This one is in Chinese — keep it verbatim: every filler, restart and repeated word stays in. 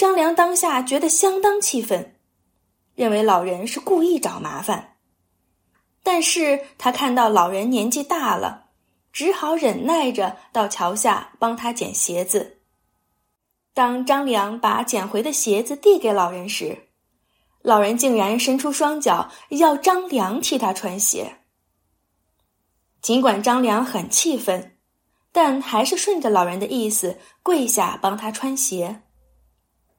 张良当下觉得相当气愤，认为老人是故意找麻烦。但是他看到老人年纪大了，只好忍耐着到桥下帮他捡鞋子。当张良把捡回的鞋子递给老人时，老人竟然伸出双脚要张良替他穿鞋。尽管张良很气愤，但还是顺着老人的意思跪下帮他穿鞋。